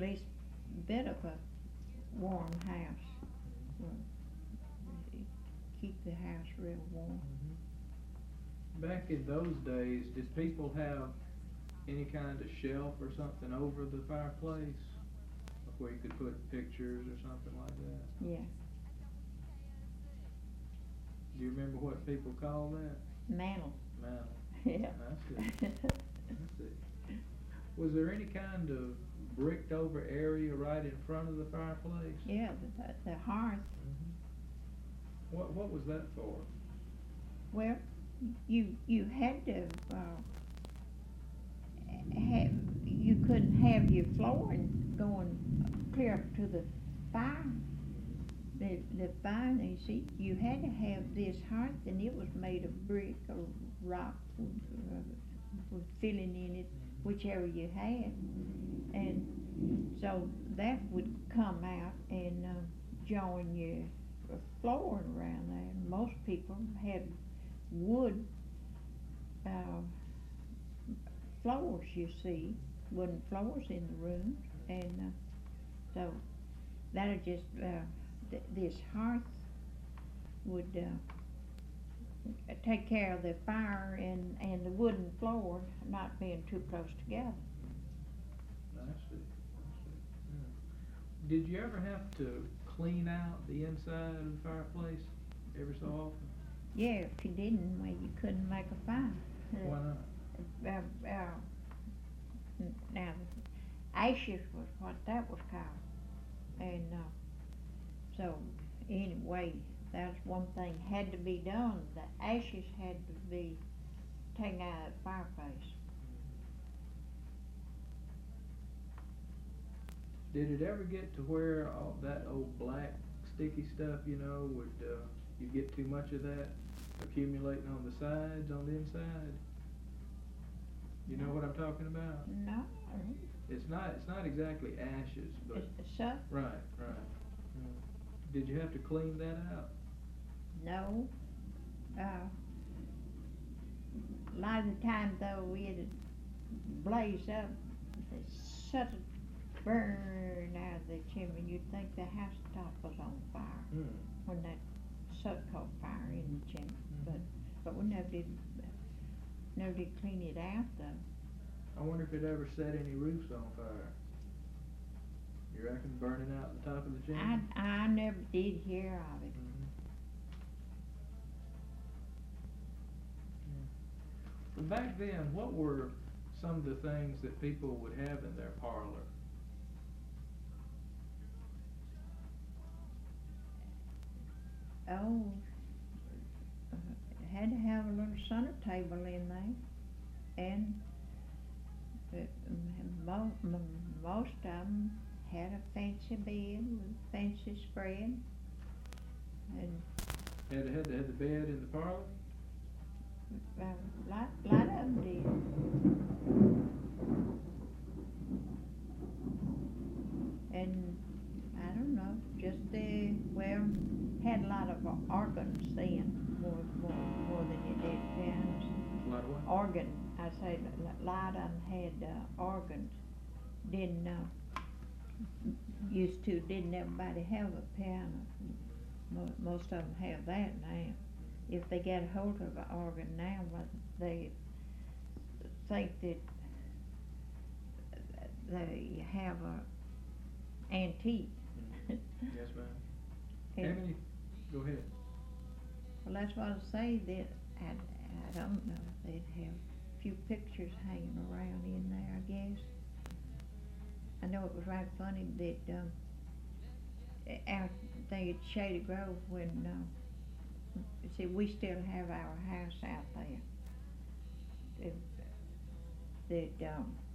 least bit of a warm house. Well, keep the house real warm. Back in those days, did people have any kind of shelf or something over the fireplace? Like where you could put pictures or something like that? Yeah, Do you remember what people call that? mantle. Mantle. Yeah. I see. I see. Was there any kind of bricked over area right in front of the fireplace? Yeah, the hearth. What was that for? Well, you had to have, you couldn't have your flooring going clear up to the fire. The fire, you see, you had to have this hearth, and it was made of brick or rock with filling in it, whichever you had. And so that would come out and join your flooring around there. And most people had wood floors, you see, wooden floors in the rooms, and so that'll just this hearth would take care of the fire and the wooden floor not being too close together. I see. Yeah. Did you ever have to clean out the inside of the fireplace every so often? Yeah, if you didn't, well, you couldn't make a fire. Why not? Now, ashes was what that was called, and so anyway, that's one thing had to be done. The ashes had to be taken out of the fireplace. Did it ever get to where all that old black sticky stuff, would you get too much of that accumulating on the sides, on the inside? You know what I'm talking about? No. It's not exactly ashes, but It's soot? right. Did you have to clean that out? No. A lot of the time though, it'd blaze up, the soot would burn out of the chimney. You'd think the house top was on fire when that soot caught fire in the chimney. But we never did clean it out though. I wonder if it ever set any roofs on fire. You reckon burning out the top of the chimney? I never did hear of it. Well, back then, what were some of the things that people would have in their parlor? Oh, had to have a little center table in there, and most of them had a fancy bed with fancy spread, and Had to have the bed in the parlor? lot of them did. And I don't know, just had a lot of organs then, more than you did pianos. A lot of what? Organ, I say a lot of them had organs. Didn't didn't everybody have a piano? Most of them have that now. If they get a hold of an organ now, they think that they have a antique. Yes, ma'am. And- Emily, go ahead. Well, that's what I say, that I don't know, they'd have a few pictures hanging around in there, I guess. I know it was right funny that out there at Shady Grove when, see, we still have our house out there. That